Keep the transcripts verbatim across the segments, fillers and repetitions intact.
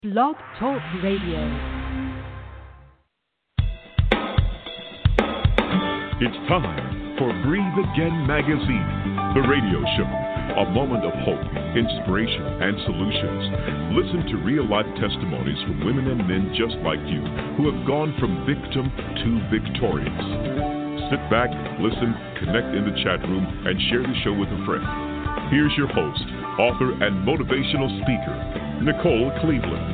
Blog Talk Radio. It's time for Breathe Again Magazine, the radio show. A moment of hope, inspiration, and solutions. Listen to real-life testimonies from women and men just like you who have gone from victim to victorious. Sit back, listen, connect in the chat room, and share the show with a friend. Here's your host, author, and motivational speaker, Nicole Cleveland.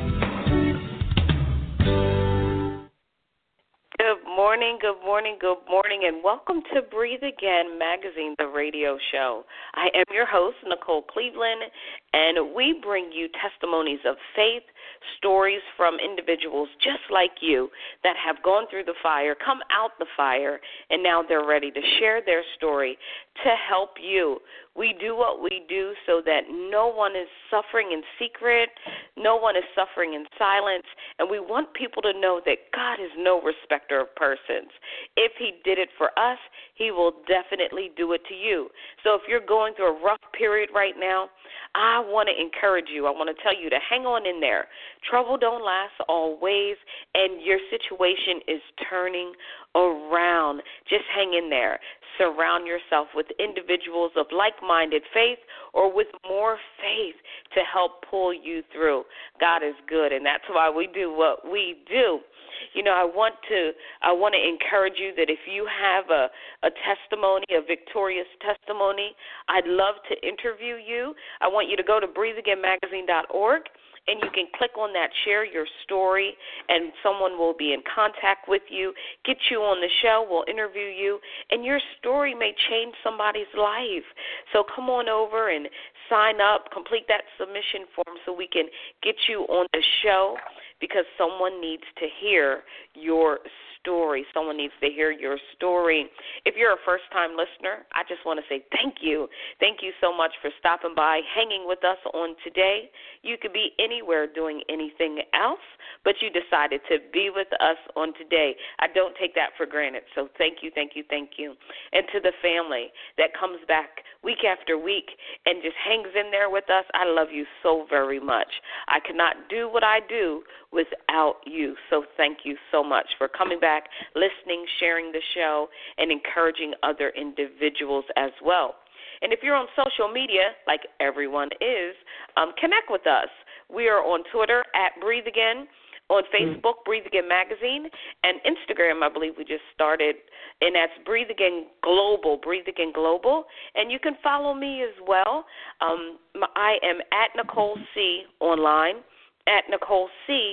Good morning, good morning, good morning, and welcome to Breathe Again Magazine, the radio show. I am your host, Nicole Cleveland, and we bring you testimonies of faith, stories from individuals just like you that have gone through the fire, come out the fire, and now they're ready to share their story to help you. We do what we do so that no one is suffering in secret, no one is suffering in silence, and we want people to know that God is no respecter of persons. If he did it for us, he will definitely do it to you. So if you're going through a rough period right now, I want to encourage you. I want to tell you to hang on in there. Trouble don't last always, and your situation is turning around. Just hang in there. Surround yourself with individuals of like-minded faith or with more faith to help pull you through. God is good, and that's why we do what we do. You know, I want to I want to encourage you that if you have a, a testimony, a victorious testimony, I'd love to interview you. I want you to go to breathe again magazine dot org, and you can click on that, share your story, and someone will be in contact with you, get you on the show, we'll interview you, and your story may change somebody's life. So come on over and sign up, complete that submission form so we can get you on the show, because someone needs to hear your story. Someone needs to hear your story. If you're a first-time listener, I just want to say thank you. Thank you so much for stopping by, hanging with us on today. You could be anywhere doing anything else, but you decided to be with us on today. I don't take that for granted, so thank you, thank you, thank you. And to the family that comes back week after week and just hangs in there with us, I love you so very much. I cannot do what I do without you, so thank you so much for coming back, listening, sharing the show, and encouraging other individuals as well. And if you're on social media, like everyone is, um, connect with us. We are on Twitter at Breathe Again, on Facebook, Breathe Again Magazine, and Instagram, I believe we just started, and that's Breathe Again Global, Breathe Again Global. And you can follow me as well. Um, I am at Nicole C. online, at Nicole C.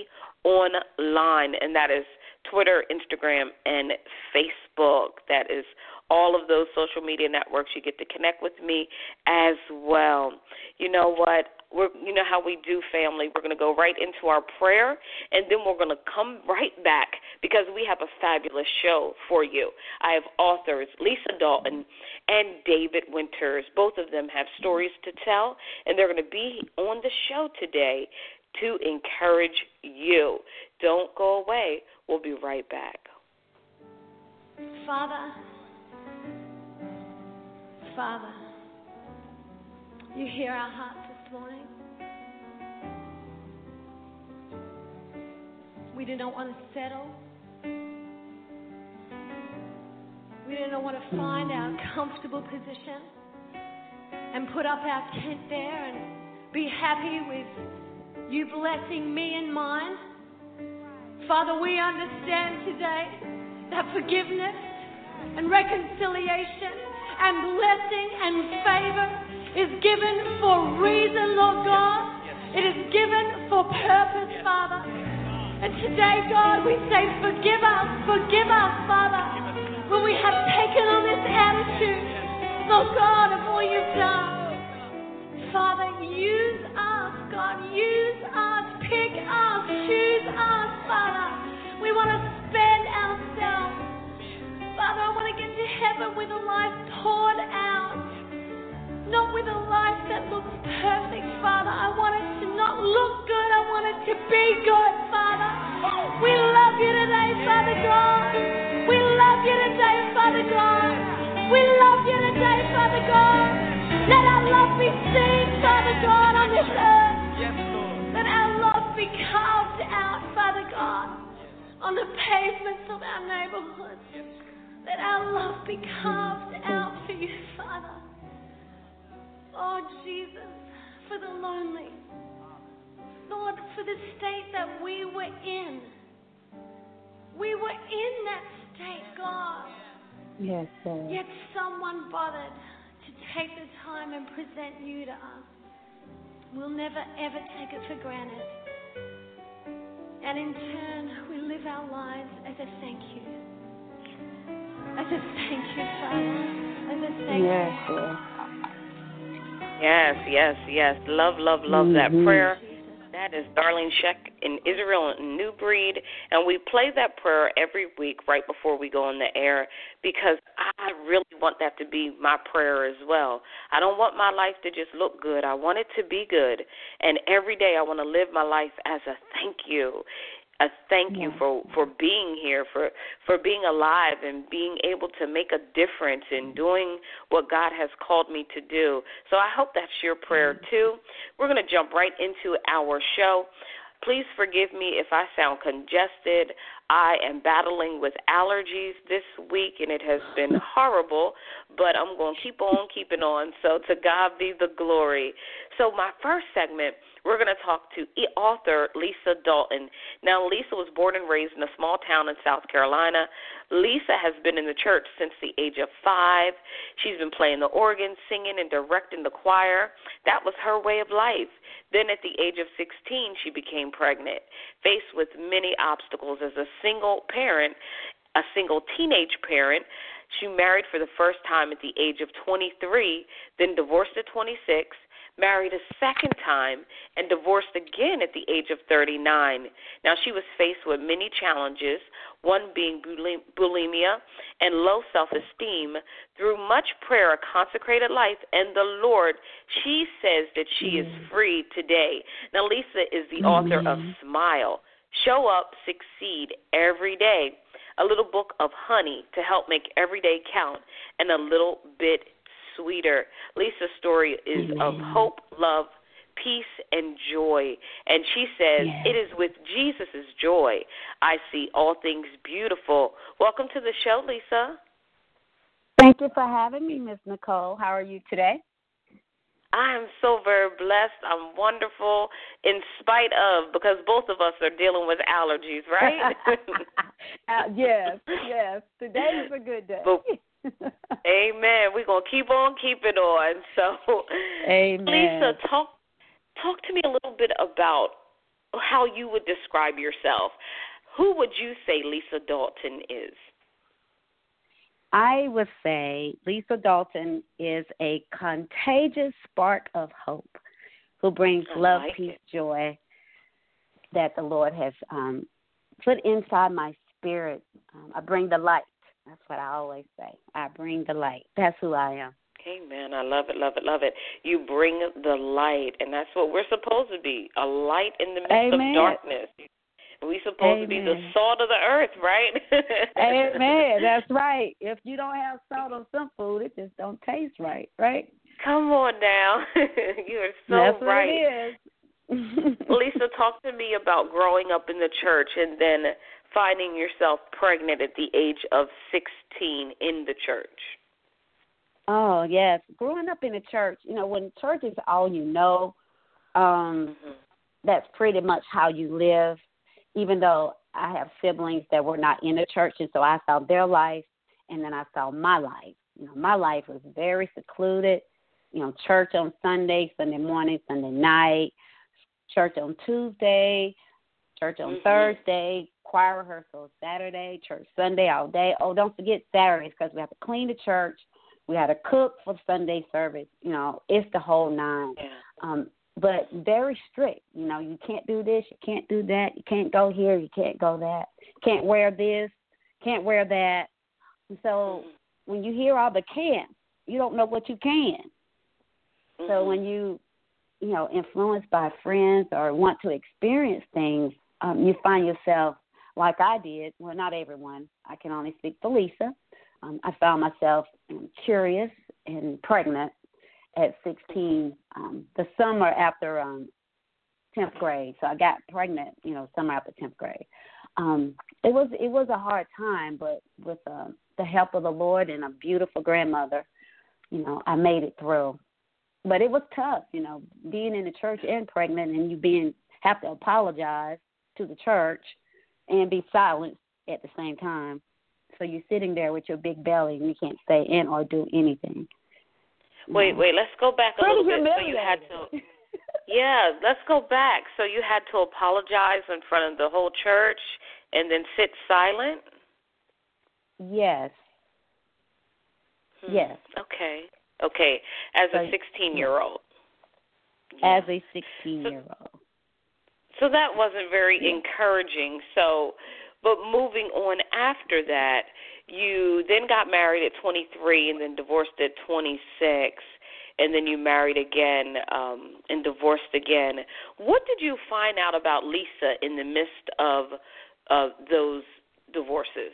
online, and that is Twitter, Instagram, and Facebook. That is all of those social media networks. You get to connect with me as well. You know what? We're, you know how we do, family. We're going to go right into our prayer, and then we're going to come right back because we have a fabulous show for you. I have authors Lisa Dalton and David Winters. Both of them have stories to tell, and they're going to be on the show today to encourage you. Don't go away. We'll be right back. Father, Father, you hear our hearts this morning. We do not want to settle. We do not want to find our comfortable position and put up our tent there and be happy with you blessing me and mine. Father, we understand today that forgiveness and reconciliation and blessing and favor is given for a reason, Lord God. It is given for purpose, Father. And today, God, we say, forgive us, forgive us, Father, when we have taken on this attitude, Lord God, of all you've done. Father, use us, God, use us, pick us, choose us, Father. We want to spend ourselves. Father, I want to get to heaven with a life poured out, not with a life that looks perfect, Father. I want it to not look good. I want it to be good, Father. We love you today, Father God. We love you today, Father God. We love you today, Father God. Let our love be seen, Father God, on this earth. Yes, Lord. Let our love be be carved out, Father God, on the pavements of our neighborhoods. Let our love be carved out for you, Father. Oh, Jesus, for the lonely. Lord, for the state that we were in. We were in that state, God. Yes, Lord. Yet someone bothered to take the time and present you to us. We'll never, ever take it for granted. And in turn, we live our lives as a thank you. As a thank you, Father. As a thank yes, you. Lord. Yes, yes, yes. Love, love, love mm-hmm. that prayer. That is Darlene Sheck in Israel and New Breed. And we play that prayer every week right before we go on the air because I really want that to be my prayer as well. I don't want my life to just look good. I want it to be good. And every day I want to live my life as a thank you. A thank you for, for being here, for, for being alive and being able to make a difference in doing what God has called me to do. So I hope that's your prayer too. We're going to jump right into our show. Please forgive me if I sound congested. I am battling with allergies this week, and it has been horrible, but I'm going to keep on keeping on. So to God be the glory. So my first segment, we're going to talk to author Lisa Dalton. Now, Lisa was born and raised in a small town in South Carolina. Lisa has been in the church since the age of five. She's been playing the organ, singing, and directing the choir. That was her way of life. Then at the age of sixteen, she became pregnant. Faced with many obstacles as a single parent, a single teenage parent, she married for the first time at the age of twenty-three, then divorced at twenty-six, married a second time, and divorced again at the age of thirty-nine. Now, she was faced with many challenges, one being bulimia and low self-esteem. Through much prayer, a consecrated life, and the Lord, she says that she is free today. Now, Lisa is the author of Smile, Show Up, Succeed Every Day, a little book of honey to help make every day count, and a little bit sweeter. Lisa's story is Amen. of hope, love, peace, and joy. And she says, yes. It is with Jesus' joy I see all things beautiful. Welcome to the show, Lisa. Thank you for having me, Miss Nicole. How are you today? I am so very blessed. I'm wonderful in spite of, because both of us are dealing with allergies, right? uh, yes, yes. Today is a good day. But, amen. We're going to keep on keeping on. So, amen. Lisa, talk talk to me a little bit about how you would describe yourself. Who would you say Lisa Dalton is? I would say Lisa Dalton is a contagious spark of hope who brings I love, like peace, it. joy that the Lord has um, put inside my spirit. Um, I bring the light. That's what I always say. I bring the light. That's who I am. Amen. I love it, love it, love it. You bring the light, and that's what we're supposed to be, a light in the midst Amen. of darkness. We're supposed Amen. to be the salt of the earth, right? Amen. That's right. If you don't have salt on some food, it just don't taste right, right? Come on now. You are so That's what right. it is. Lisa, talk to me about growing up in the church and then finding yourself pregnant at the age of sixteen in the church. Oh, yes. Growing up in the church, you know, when church is all you know, um, mm-hmm. that's pretty much how you live. Even though I have siblings that were not in the church, and so I saw their life, and then I saw my life. You know, my life was very secluded. You know, church on Sunday, Sunday morning, Sunday night, church on Tuesday, church on mm-hmm. Thursday, choir rehearsal Saturday, church Sunday all day. Oh, don't forget Saturdays because we have to clean the church. We had to cook for Sunday service. You know, it's the whole nine. Yeah. Um, but very strict. You know, you can't do this, you can't do that, you can't go here, you can't go that, can't wear this, can't wear that. And so mm-hmm. when you hear all the can'ts, you don't know what you can. Mm-hmm. So when you, you know, influenced by friends or want to experience things, um, you find yourself, like I did, well, not everyone, I can only speak for Lisa. Um, I found myself um, curious and pregnant at sixteen, um, the summer after um, tenth grade. So I got pregnant, you know, summer after tenth grade. Um, it was it was a hard time, but with uh, the help of the Lord and a beautiful grandmother, you know, I made it through. But it was tough, you know, being in the church and pregnant, and you being have to apologize to the church and be silent at the same time. So you're sitting there with your big belly and you can't say in or do anything. Wait, know. wait, let's go back a Pretty little bit. So you had to, yeah, let's go back. So you had to apologize in front of the whole church and then sit silent? Yes. Hmm. Yes. Okay. Okay. As so, a sixteen-year-old. Yeah. As a sixteen-year-old. So, so that wasn't very yeah. encouraging. So, but moving on after that, you then got married at twenty-three and then divorced at twenty-six, and then you married again um, and divorced again. What did you find out about Lisa in the midst of of those divorces?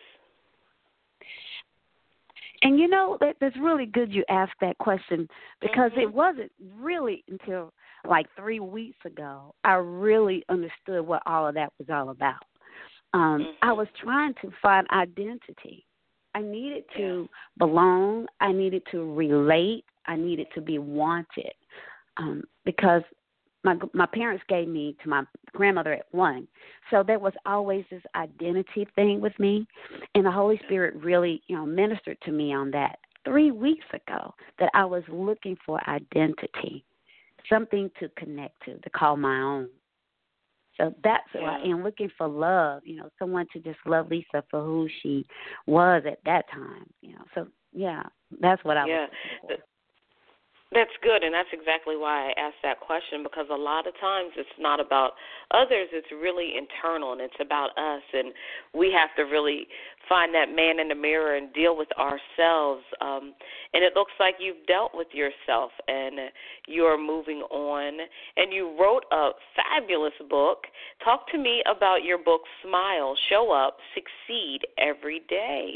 And, you know, that, that's really good you asked that question because mm-hmm. it wasn't really until like three weeks ago I really understood what all of that was all about. Um, mm-hmm. I was trying to find identity. I needed to yeah. belong. I needed to relate. I needed to be wanted um, because my my parents gave me to my grandmother at one. So there was always this identity thing with me, and the Holy Spirit really, you know, ministered to me on that three weeks ago that I was looking for identity, something to connect to, to call my own. So that's yeah. why, and looking for love, you know, someone to just love Lisa for who she was at that time, you know. So, yeah, that's what I yeah. was looking for. That's good, and that's exactly why I asked that question, because a lot of times it's not about others, it's really internal, and it's about us, and we have to really find that man in the mirror and deal with ourselves, um, and it looks like you've dealt with yourself, and you're moving on, and you wrote a fabulous book. Talk to me about your book, Smile, Show Up, Succeed Every Day.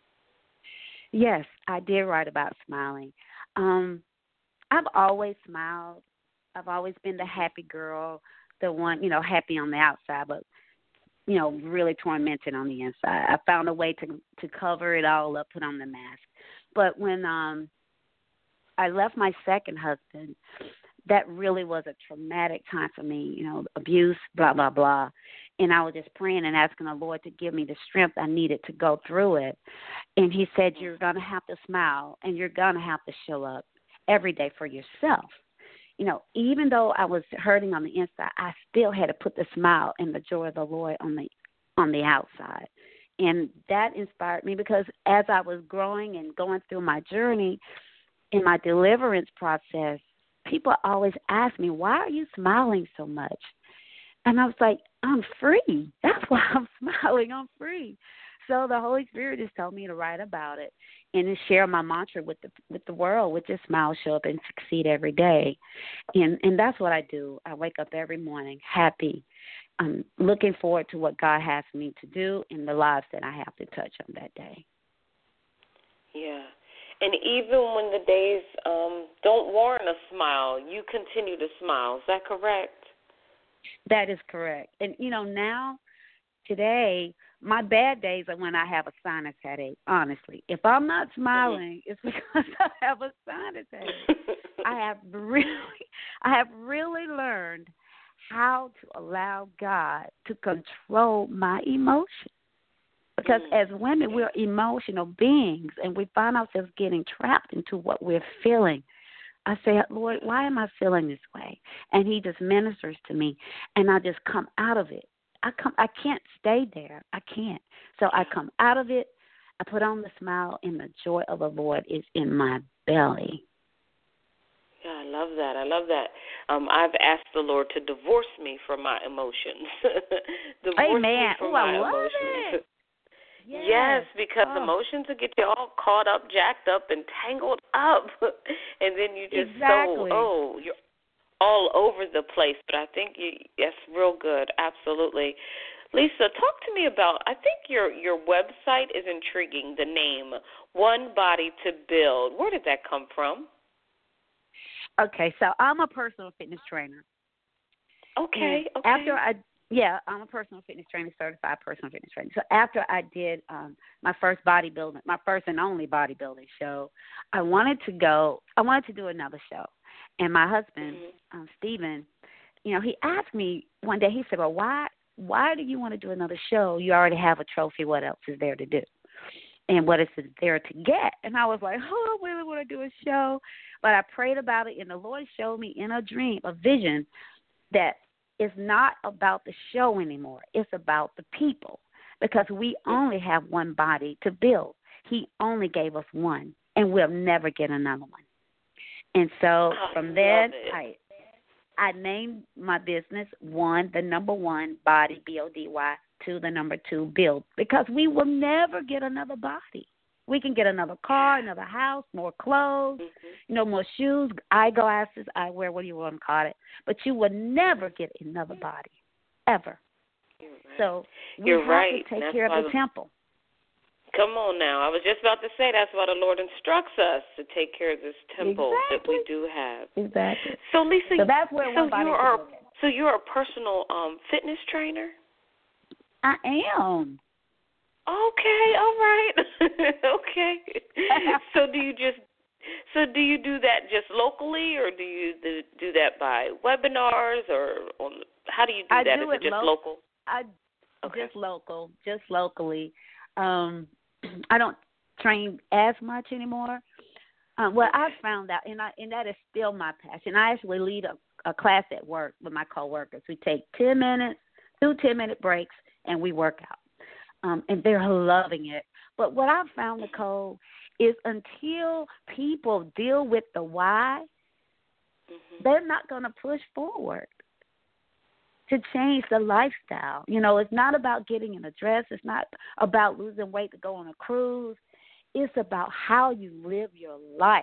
Yes, I did write about smiling. Um, I've always smiled. I've always been the happy girl, the one, you know, happy on the outside, but, you know, really tormented on the inside. I found a way to to cover it all up, put on the mask. But when um, I left my second husband, that really was a traumatic time for me, you know, abuse, blah, blah, blah. And I was just praying and asking the Lord to give me the strength I needed to go through it. And he said, you're going to have to smile and you're going to have to show up every day for yourself. You know, even though I was hurting on the inside, I still had to put the smile and the joy of the Lord on the on the outside. And that inspired me because as I was growing and going through my journey in my deliverance process, people always ask me, why are you smiling so much? And I was like, I'm free. That's why I'm smiling. I'm free. So the Holy Spirit just told me to write about it and to share my mantra with the with the world, with just smile, show up, and succeed every day. And and that's what I do. I wake up every morning happy. I'm looking forward to what God has me to do and the lives that I have to touch on that day. Yeah. And even when the days um, don't warrant a smile, you continue to smile. Is that correct? That is correct. And, you know, now, today, my bad days are when I have a sinus headache, honestly. If I'm not smiling, mm-hmm. it's because I have a sinus headache. I have really, I have really learned how to allow God to control my emotions. Because mm-hmm. as women, we're emotional beings, and we find ourselves getting trapped into what we're feeling. I say, Lord, why am I feeling this way? And he just ministers to me, and I just come out of it. I come. I can't stay there. I can't. So I come out of it. I put on the smile, and the joy of the Lord is in my belly. Yeah, I love that. I love that. Um, I've asked the Lord to divorce me from my emotions. divorce Amen. me from Ooh, my I love emotions. it. Yes, yes because oh. emotions will get you all caught up, jacked up, and tangled up, and then you just exactly. so oh you're all over the place. But I think you that's real good. Absolutely. Lisa, talk to me about, I think your, your website is intriguing, the name, One Body to Build. Where did that come from? Okay, so I'm a personal fitness trainer. Okay, and okay. After I, yeah, I'm a personal fitness trainer, certified personal fitness trainer. So after I did um, my first bodybuilding, my first and only bodybuilding show, I wanted to go, I wanted to do another show. And my husband, mm-hmm. um, Stephen, you know, he asked me one day, he said, well, why, why do you want to do another show? You already have a trophy. What else is there to do? And what is there to get? And I was like, oh, I really want to do a show. But I prayed about it, and the Lord showed me in a dream, a vision, that it's not about the show anymore. It's about the people, because we only have one body to build. He only gave us one, and we'll never get another one. And so from then, I I named my business one, the number one, Body, B O D Y, two, the number two, Build, because we will never get another body. We can get another car, another house, more clothes, mm-hmm. you know, more shoes, eyeglasses, eyewear, what do you want to call it. But you will never get another body, ever. You're right. So we You're have right. to take That's care of the the, temple. Come on now. I was just about to say that's why the Lord instructs us to take care of this temple exactly. that we do have. Exactly. So, Lisa, so, that's where so, one body you are, so you're a personal um, fitness trainer? I am. Okay, all right. Okay. So do you just so do you do that just locally, or do you do that by webinars, or on, how do you do I that? Do Is it it just lo- local? I okay. just local, just locally. Um, I don't train as much anymore. Um, well, okay. I've found out, and I and that is still my passion. I actually lead a, a class at work with my coworkers. We take ten minutes, two ten-minute breaks, and we work out. Um, and they're loving it. But what I've found, Nicole, is until people deal with the why, mm-hmm. they're not going to push forward to change the lifestyle. You know, it's not about getting in a dress. It's not about losing weight to go on a cruise. It's about how you live your life.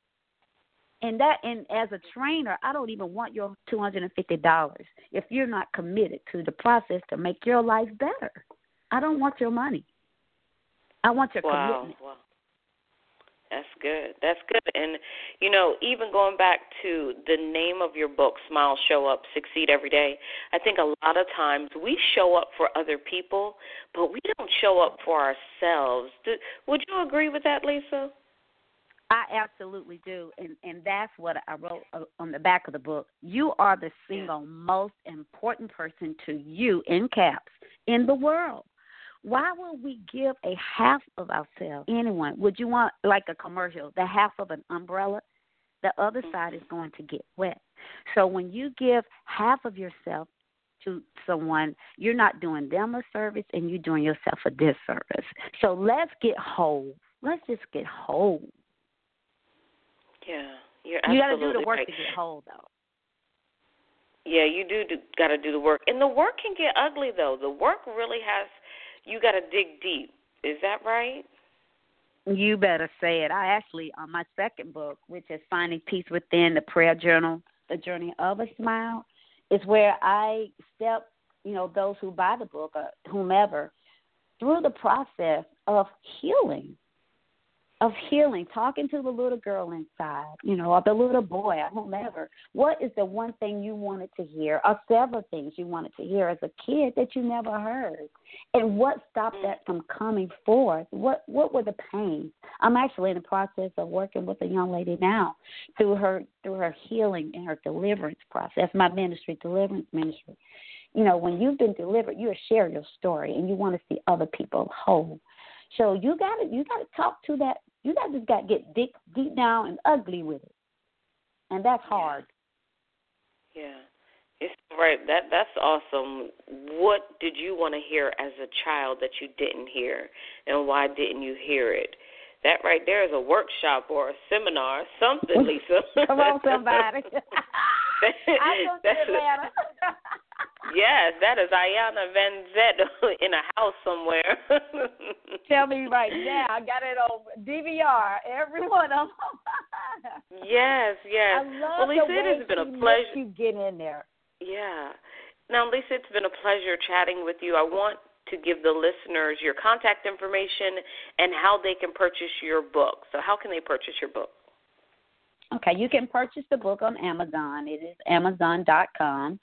And that, and as a trainer, I don't even want your two hundred fifty dollars if you're not committed to the process to make your life better. I don't want your money. I want your wow, commitment. Wow. That's good. That's good. And, you know, even going back to the name of your book, Smile, Show Up, Succeed Every Day, I think a lot of times we show up for other people, but we don't show up for ourselves. Do, would you agree with that, Lisa? I absolutely do, and, and that's what I wrote on the back of the book. You are the single most important person to you, in caps, in the world. Why would we give a half of ourselves? Anyone, would you want, like a commercial, the half of an umbrella? The other side is going to get wet. So when you give half of yourself to someone, you're not doing them a service, and you're doing yourself a disservice. So let's get whole. Let's just get whole. Yeah, you're you absolutely got to do the work right. to get whole, though. Yeah, you do, do got to do the work. And the work can get ugly, though. The work really has, you got to dig deep. Is that right? You better say it. I actually, on my second book, which is Finding Peace Within, the Prayer Journal, The Journey of a Smile, is where I step, you know, those who buy the book or whomever, through the process of healing. Of healing, talking to the little girl inside, you know, or the little boy, or whomever. What is the one thing you wanted to hear, or several things you wanted to hear as a kid that you never heard? And what stopped that from coming forth? What what were the pains? I'm actually in the process of working with a young lady now through her through her healing and her deliverance process, my ministry, deliverance ministry. You know, when you've been delivered, you share your story, and you want to see other people whole. So you got to you got to talk to that. You got just got to get deep, deep down and ugly with it, and that's hard. Yeah, it's right. That that's awesome. What did you want to hear as a child that you didn't hear, and why didn't you hear it? That right there is a workshop or a seminar, something, Lisa. Come on, somebody. I'm going to Atlanta. Yes, that is Ayana Van Zet in a house somewhere. Tell me right now. I got it on D V R, every one of them. Yes, yes. I love well, Lisa, the way it has been a she pleasure. You get in there. Yeah. Now, Lisa, it's been a pleasure chatting with you. I want to give the listeners your contact information and how they can purchase your book. So how can they purchase your book? Okay, you can purchase the book on Amazon. It is amazon dot com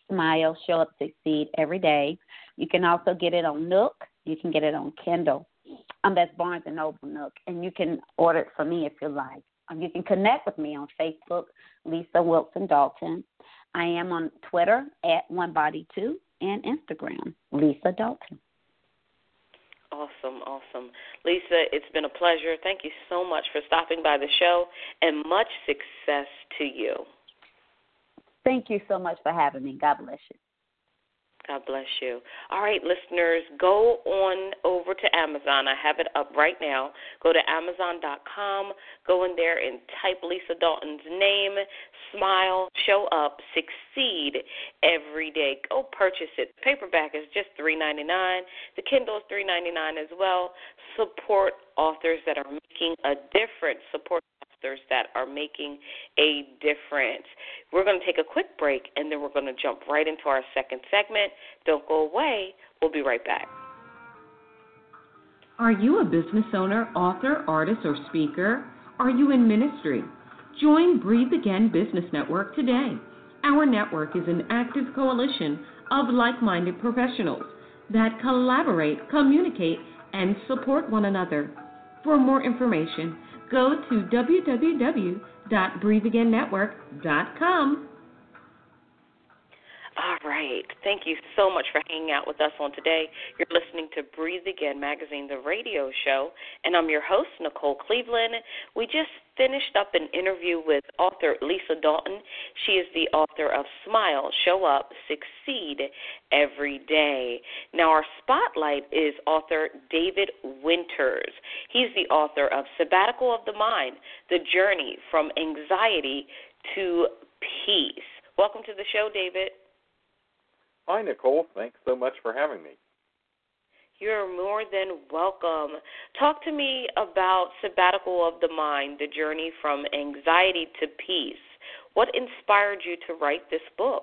Smile, Show Up, Succeed every day. You can also get it on Nook. You can get it on Kindle. Um, that's Barnes and Noble Nook, and you can order it from me if you like. Um, you can connect with me on Facebook, Lisa Wilson Dalton. I am on Twitter at One Body Two and Instagram, Lisa Dalton. Awesome, awesome. Lisa, it's been a pleasure. Thank you so much for stopping by the show, and much success to you. Thank you so much for having me. God bless you. God bless you. All right, listeners, go on over to Amazon. I have it up right now. Go to amazon dot com. Go in there and type Lisa Dalton's name. Smile, Show Up, Succeed every day. Go purchase it. Paperback is just three ninety-nine. The Kindle is three ninety-nine as well. Support authors that are making a difference. Support authors that are making a difference. We're going to take a quick break, and then we're going to jump right into our second segment. Don't go away. We'll be right back. Are you a business owner, author, artist, or speaker? Are you in ministry? Join Breathe Again Business Network today. Our network is an active coalition of like-minded professionals that collaborate, communicate, and support one another. For more information, go to w w w dot breathe again network dot com. All right. Thank you so much for hanging out with us on today. You're listening to Breathe Again Magazine, the radio show, and I'm your host, Nicole Cleveland. We just finished up an interview with author Lisa Dalton. She is the author of Smile, Show Up, Succeed Every Day. Now, our spotlight is author David Winters. He's the author of Sabbatical of the Mind, The Journey from Anxiety to Peace. Welcome to the show, David. Hi, Nicole. Thanks so much for having me. You're more than welcome. Talk to me about Sabbatical of the Mind, The Journey from Anxiety to Peace. What inspired you to write this book?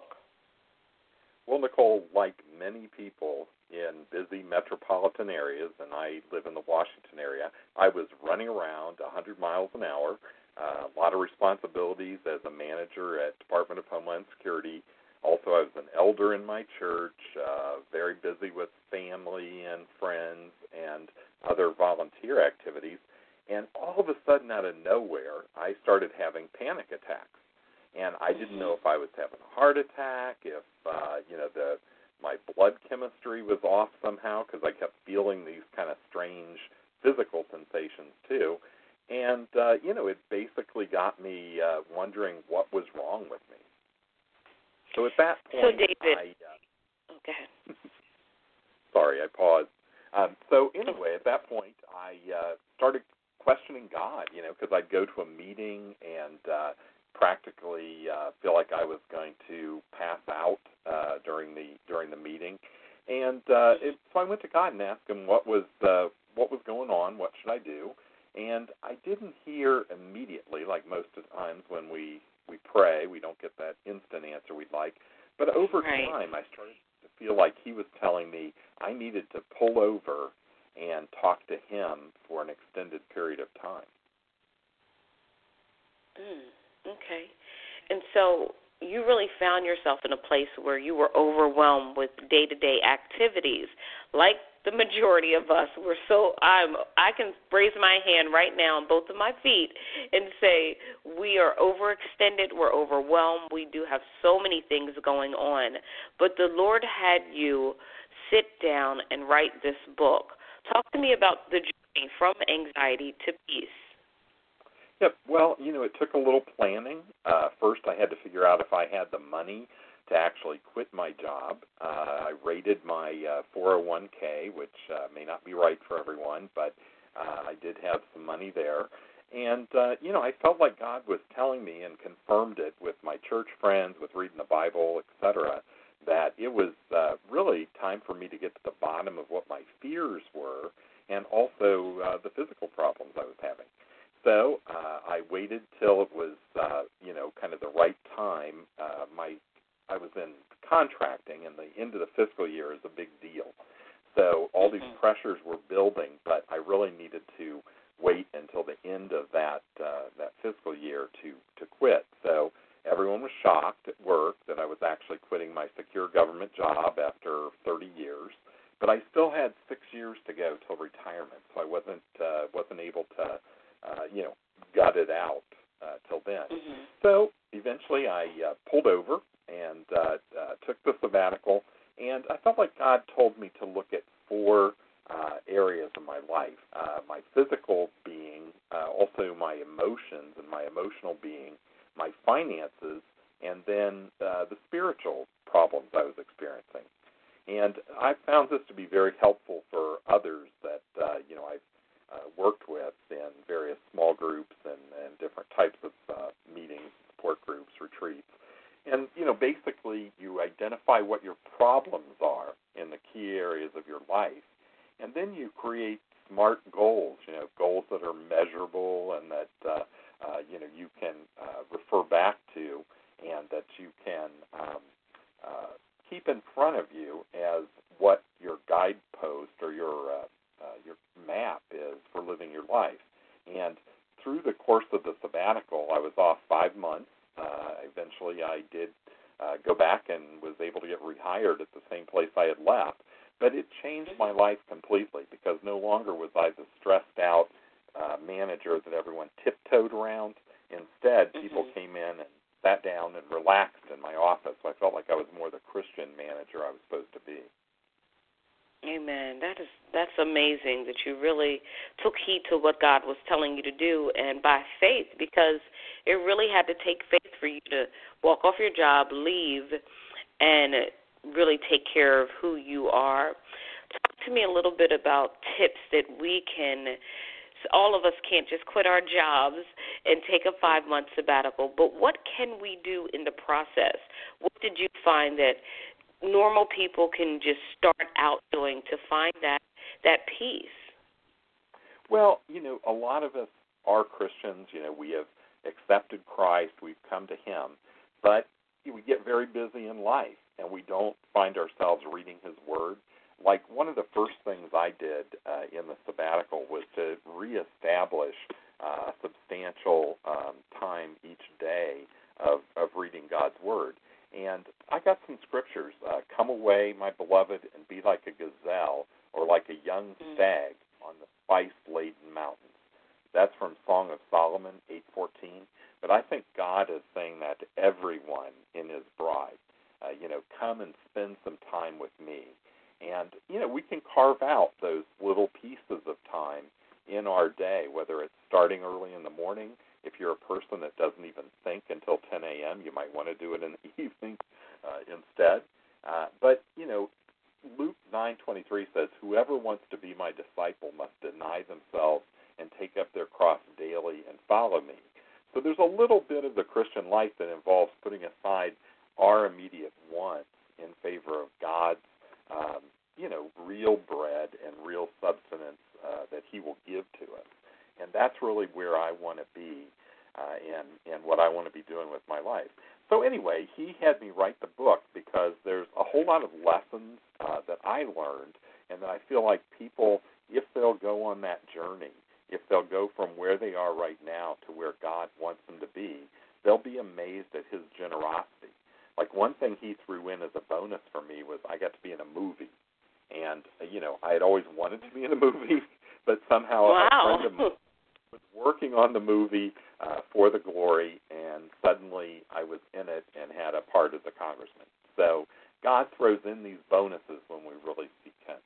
Well, Nicole, like many people in busy metropolitan areas, and I live in the Washington area, I was running around one hundred miles an hour, uh, a lot of responsibilities as a manager at Department of Homeland Security. Also, I was an elder in my church, uh, very busy with family and friends and other volunteer activities. And all of a sudden, out of nowhere, I started having panic attacks. And I didn't know if I was having a heart attack, if, uh, you know, the my blood chemistry was off somehow, because I kept feeling these kind of strange physical sensations, too. And, uh, you know, it basically got me uh, wondering what was wrong with me. So at that point, so David, I, uh, okay. sorry, I paused. Um, so anyway, at that point, I uh, started questioning God, you know, because I'd go to a meeting and uh, practically uh, feel like I was going to pass out uh, during the during the meeting, and uh, it, so I went to God and asked Him what was uh, what was going on, what should I do, and I didn't hear immediately, like most of the times when we we pray, we don't get that instant answer we'd like. But over right. time, I started to feel like He was telling me I needed to pull over and talk to Him for an extended period of time. Mm, okay. And so you really found yourself in a place where you were overwhelmed with day-to-day activities, like the majority of us. We're so I'm I can raise my hand right now on both of my feet and say we are overextended, we're overwhelmed, we do have so many things going on. But the Lord had you sit down and write this book. Talk to me about the journey from anxiety to peace. Yep. Well, you know, it took a little planning. Uh, first, I had to figure out if I had the money to actually quit my job. Uh, I rated my uh, four oh one k, which uh, may not be right for everyone, but uh, I did have some money there. And, uh, you know, I felt like God was telling me and confirmed it with my church friends, with reading the Bible, et cetera, that it was uh, really time for me to get to the bottom of what my fears were and also uh, the physical problems I was having. So uh, I waited till it was, uh, you know, kind of the right time. Uh, my I was in contracting, and the end of the fiscal year is a big deal. So all these pressures were building, but I really needed to wait until the end of that uh, that fiscal year to, to quit. So everyone was shocked at work that I was actually quitting my security government job after thirty years, but I still had six years to go till retirement, so I wasn't uh, wasn't able to, uh, you know, gut it out uh, till then. Mm-hmm. So eventually I uh, pulled over and uh, uh, took the sabbatical, and I felt like God told me to look at four uh, areas of my life, uh, my physical being, uh, also my emotions and my emotional being, my finances, and then uh, the spiritual problems I was experiencing. And I found this to be very helpful for others that, uh, you know, I've uh, worked with in various small groups and, and different types of uh, meetings, support groups, retreats. And, you know, basically you identify what your problems are in the key areas of your life, and then you create smart goals, you know, goals that are measurable and that, uh, uh, you know, you can uh, refer back to and that you can um, uh, keep in front of you as what your guidepost or your uh, uh, your map is for living your life. And through the course of the sabbatical, I was off five months. Uh, eventually, I did uh, go back and was able to get rehired at the same place I had left. But it changed my life completely because no longer was I the stressed out uh, manager that everyone tiptoed around. Instead, mm-hmm. people came in and sat down and relaxed in my office. So I felt like I was more the Christian manager I was supposed to be. Amen. That is that's amazing that you really took heed to what God was telling you to do, and by faith, because it really had to take faith for you to walk off your job, leave, and really take care of who you are. Talk to me a little bit about tips that we can. All of us can't just quit our jobs and take a five-month sabbatical, but what can we do in the process? What did you find that normal people can just start out doing to find that that peace? Well, you know, a lot of us are Christians. You know, we have accepted Christ. We've come to Him. But we get very busy in life, and we don't find ourselves reading His Word. Like one of the first things I did uh, in the sabbatical was to reestablish uh, substantial um, time each day of, of reading God's Word. And I got some scriptures. Uh, Come away, my beloved, and be like a gazelle or like a young stag on the spice-laden mountains. That's from Song of Solomon, eight fourteen. But I think God is saying that to everyone in His bride. Uh, you know, come and spend some time with me. And, you know, we can carve out those little pieces of time in our day, whether it's starting early in the morning. If you're a person that doesn't even think until ten a.m., you might want to do it in the evening uh, instead. Uh, but, you know, Luke nine twenty-three says, whoever wants to be my disciple must deny themselves and take up their cross daily and follow me. So there's a little bit of the Christian life that involves putting aside our immediate wants in favor of God's, um, you know, real bread and real substance uh, that He will give to us. And that's really where I want to be uh, and, and what I want to be doing with my life. So anyway, he had me write the book because there's a whole lot of lessons uh, that I learned, and that I feel like people, if they'll go on that journey, if they'll go from where they are right now to where God wants them to be, they'll be amazed at His generosity. Like one thing he threw in as a bonus for me was I got to be in a movie. And, you know, I had always wanted to be in a movie, but somehow wow. a friend of mine was working on the movie uh, for the glory, and suddenly I was in it and had a part as a congressman. So God throws in these bonuses when we really seek Him.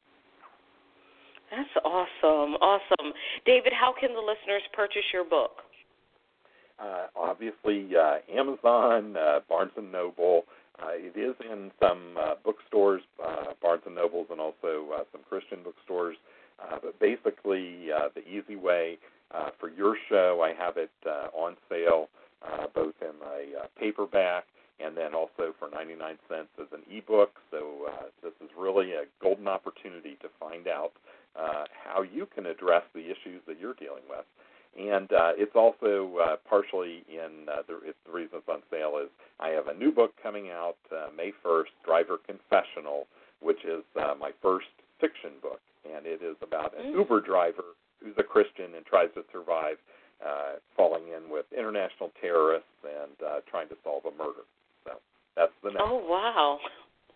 That's awesome, awesome. David, how can the listeners purchase your book? Uh, obviously, uh, Amazon, uh, Barnes and Noble. Uh, it is in some uh, bookstores, uh, Barnes and Nobles, and also uh, some Christian bookstores. Uh, but basically, uh, the easy way uh, for your show, I have it uh, on sale, uh, both in a uh, paperback and then also for ninety-nine cents as an ebook. So uh, this is really a golden opportunity to find out uh, how you can address the issues that you're dealing with. And uh, it's also uh, partially in uh, the, it's, the reason it's on sale is I have a new book coming out uh, May first, Driver Confessional, which is uh, my first fiction book. And it is about an mm. Uber driver who's a Christian and tries to survive uh, falling in with international terrorists and uh, trying to solve a murder. So that's the next Oh, wow.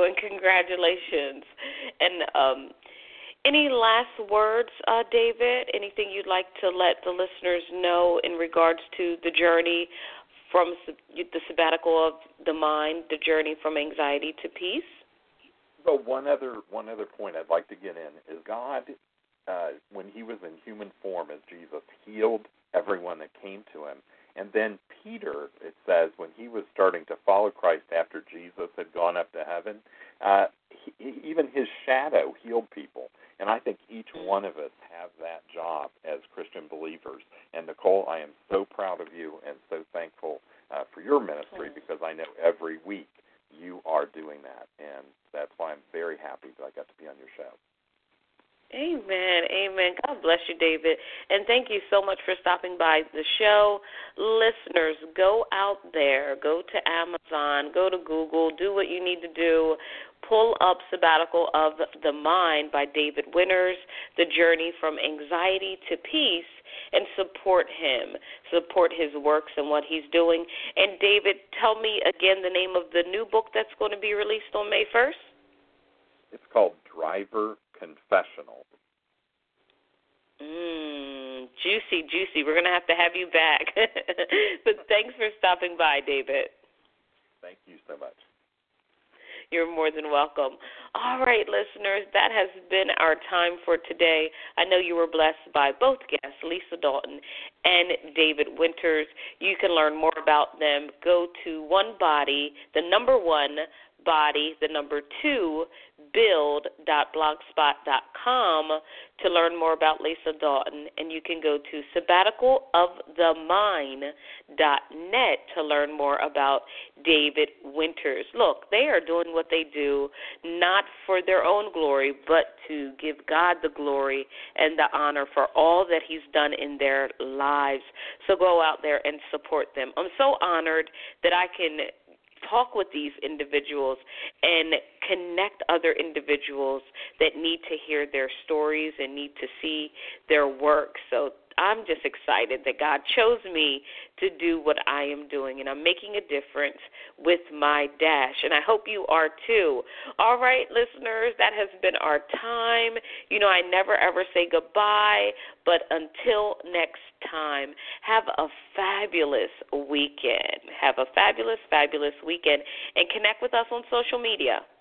and congratulations. And um, any last words, uh, David? Anything you'd like to let the listeners know in regards to the journey from the sabbatical of the mind, the journey from anxiety to peace? Well, one other one other point I'd like to get in is God, uh, when he was in human form as Jesus, healed everyone that came to him. And then Peter, it says, when he was starting to follow Christ after Jesus had gone up to heaven, uh, he, even his shadow healed people. And I think each one of us have that job as Christian believers. And Nicole, I am so proud of you and so thankful uh, for your ministry, because I know every week you are doing that. And that's why I'm very happy that I got to be on your show. Amen, amen. God bless you, David. And thank you so much for stopping by the show. Listeners, go out there, go to Amazon, go to Google, do what you need to do. Pull up Sabbatical of the Mind by David Winters, The Journey from Anxiety to Peace, and support him, support his works and what he's doing. And, David, tell me again the name of the new book that's going to be released on May first. It's called Driver Confessional. Mmm, juicy, juicy. We're going to have to have you back. But thanks for stopping by, David. Thank you so much. You're more than welcome. All right, listeners, that has been our time for today. I know you were blessed by both guests, Lisa Dalton and David Winters. You can learn more about them. Go to One Body, the number one, Body, the number two, build dot blogspot dot com to learn more about Lisa Dalton, and you can go to sabbatical of the mind dot net to learn more about David Winters. Look, they are doing what they do not for their own glory, but to give God the glory and the honor for all that he's done in their lives. So go out there and support them. I'm so honored that I can talk with these individuals and connect other individuals that need to hear their stories and need to see their work. So I'm just excited that God chose me to do what I am doing, and I'm making a difference with my dash, and I hope you are too. All right, listeners, that has been our time. You know, I never, ever say goodbye, but until next time, have a fabulous weekend. Have a fabulous, fabulous weekend, and connect with us on social media.